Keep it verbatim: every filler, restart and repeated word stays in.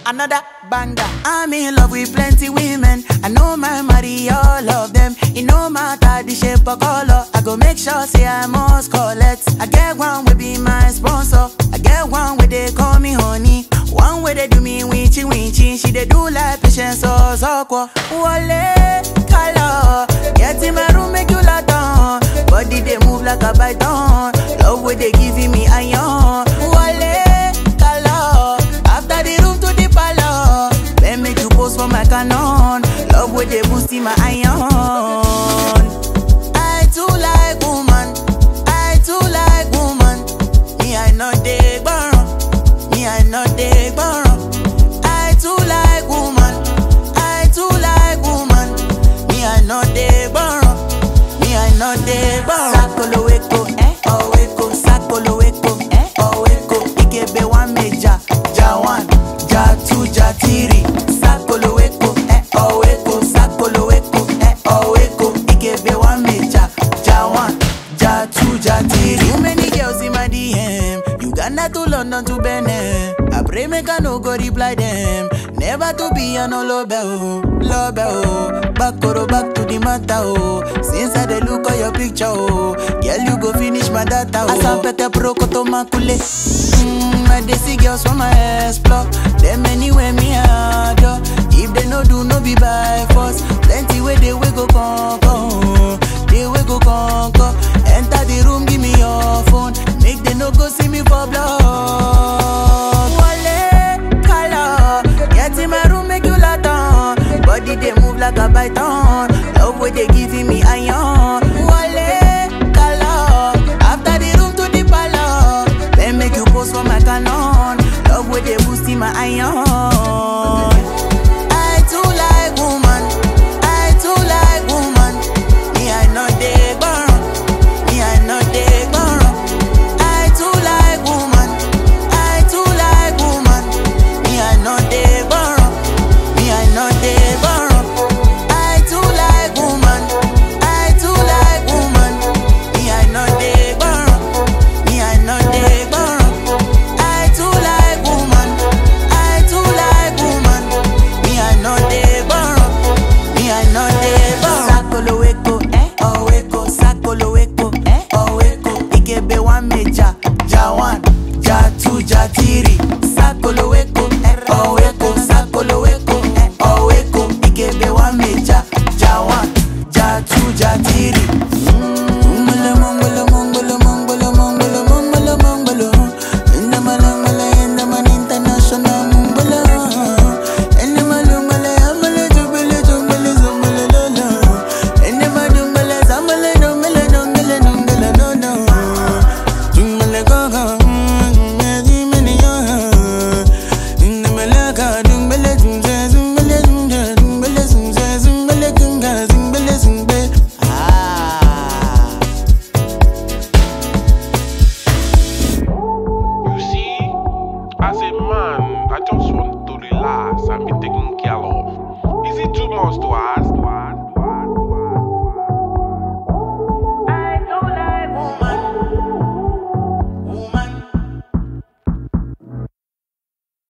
another banger. I'm in love with plenty women. I know my marry all of them. It no matter the shape or color. I go make sure say I must collect. I get one will be my sponsor. I get one where they call me honey. One way they do me winchy winchy. She they do like patience or zoko. Wale color. Get in my room make you lot on. Body they move like a python. Love where they giving me iron. Wale color. After the room to the palace. Let me you pose for my canon. Love where they boosting my iron. I too like woman. I too like woman. Me I know they burn. Me I know they burn. I too like woman. I too like woman. Me I know they burn. Me I know they burn. Sakolo weko, eh? Oh weko, sakolo weko, eh? Oh weko. Ikebe one meja, ja one, ja two, ja three. Sakolo weko, eh? Oh weko, sakolo weko, eh? Oh weko. Ikebe one meja, ja one, ja two, ja three. Too many girls in my D M. Uganda to London to Benin. I pray make I no go reply them. Never to be a no love oh, love oh. Back or back to the matter oh. Since I dey look at your picture oh, girl you go finish my data oh. Asa pete pro koto makule. Mmm, my desi girls from my explore. Them anywhere me adore. If they no do no be by force. Plenty way they we go conquer. They we go conquer. Enter the room give me your phone. Make they no go see me for blood. Body they move like a python. Love where they giving me iron. Wale color. After the room to the palace. Then make you pose for my canon. Love where they boosting my iron. I too like woman. I too like woman. Me I know they burn. Me I know they burn. I too like woman. I too like woman. Me I know they burn. Me I know they burn. I too like woman. I too like woman. Me I know they burn. Me I know they burn. I too like woman. I too like woman. Me I know they burn. Me I know they burn. Sakolo weko, eh? Oh weko, sakolo weko, eh? Oh weko. Ikebe one meja, ja one, ja two, ja three. Sakolo weko, eh? Oh weko, sakolo weko, eh? Oh weko. Ikebe one meja, ja one, ja two, ja three. Mongolo, mongolo, mongolo, mongolo, mongolo, mongolo, mongolo. Inda malangala, inda man international mongolo. Inda malungala, amale jubile, jubile, zumbile, lolo. Inda madungala, zambale, dungale, dungale, dungale, no, no. Jungale, go, go, mmm, many, yo. Inda malaga, dungale, zumze, zumbile, zumze, zumbile, zumze, zumbile, gunga, zumbile, zumbe. Ah. You see, as a man, I just want to relax and be taken care of. Is it too much to ask?